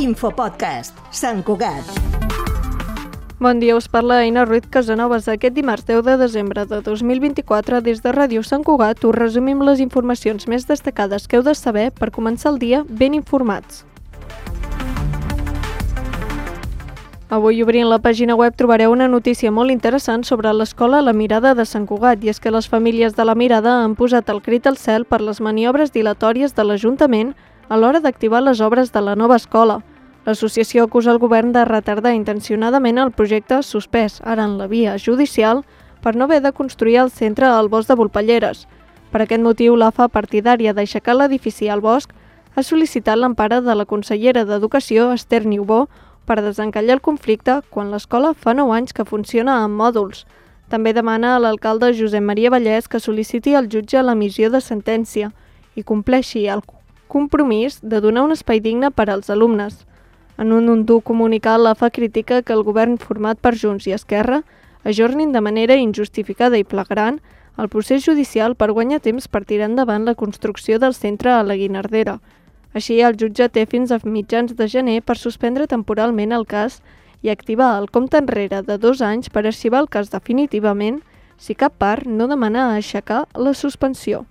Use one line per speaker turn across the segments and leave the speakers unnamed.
Infopodcast, Sant Cugat.
Bon dia, us parla Aina Ruiz Casanovas. Aquest dimarts 10 de desembre de 2024, des de Ràdio Sant Cugat, us resumim les informacions més destacades que heu de saber per començar el dia ben informats. Avui, obrint la pàgina web, trobareu una notícia molt interessant sobre l'escola La Mirada de Sant Cugat, i és que les famílies de La Mirada han posat el crit al cel per les maniobres dilatòries de l'Ajuntament a l'hora d'activar les obres de la nova escola. L'associació acusa el govern de retardar intencionadament el projecte suspès, ara en la via judicial, per no haver de construir el centre al bosc de Volpelleres. Per aquest motiu, l'AFA, partidària d'aixecar l'edifici al bosc, ha sol·licitat l'empara de la consellera d'Educació, Esther Niubó, per desencallar el conflicte quan l'escola fa 9 anys que funciona amb mòduls. També demana a l'alcalde Josep Maria Vallès que sol·liciti al jutge l'emissió de sentència i compleixi el compromís de donar un espai digne per als alumnes. En un dur comunicat, l'AFA critica que el govern format per Junts i Esquerra ajornin de manera injustificada i flagrant el procés judicial per guanyar temps per tirar endavant la construcció del centre a la Guinardera. Així, el jutge té fins a mitjans de gener per suspendre temporalment el cas i activar el compte enrere de 2 anys per arxivar el cas definitivament si cap part no demana aixecar la suspensió.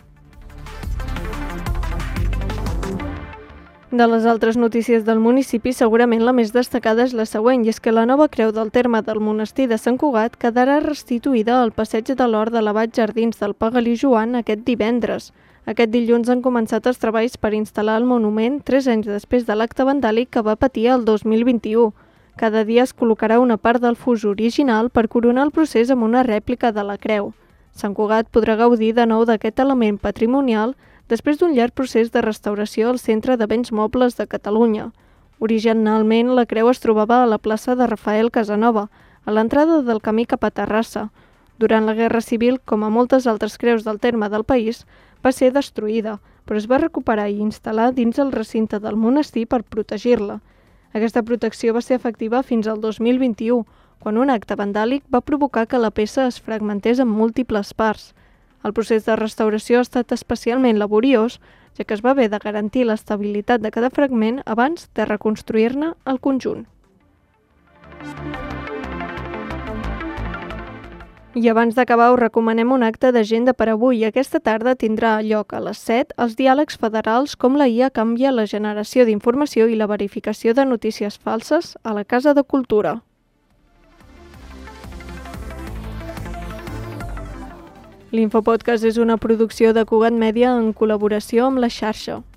De les altres notícies del municipi, segurament la més destacada és la següent, i és que la nova creu del terme del monestir de Sant Cugat quedarà restituïda al passeig de l'Hort de l'Abat Jardins del Pagalí Joan aquest divendres. Aquest dilluns han començat els treballs per instal·lar el monument 3 anys després de l'acte vandàlic que va patir el 2021. Cada dia es col·locarà una part del fus original per coronar el procés amb una rèplica de la creu. Sant Cugat podrà gaudir de nou d'aquest element patrimonial després d'un llarg procés de restauració al Centre de Béns Mobles de Catalunya. Originalment, la creu es trobava a la plaça de Rafael Casanova, a l'entrada del camí cap a Terrassa. Durant la Guerra Civil, com a moltes altres creus del terme del país, va ser destruïda, però es va recuperar i instal·lar dins el recinte del monestir per protegir-la. Aquesta protecció va ser efectiva fins al 2021, quan un acte vandàlic va provocar que la peça es fragmentés en múltiples parts. El procés de restauració ha estat especialment laboriós, ja que es va haver de garantir l'estabilitat de cada fragment abans de reconstruir-ne el conjunt. I abans d'acabar us recomanem un acte d'agenda per avui. Aquesta tarda tindrà lloc a les 7 els diàlegs federals com la IA canvia la generació d'informació i la verificació de notícies falses a la Casa de Cultura. L'Infopodcast és una producció de Cugat Mèdia en col·laboració amb La Xarxa.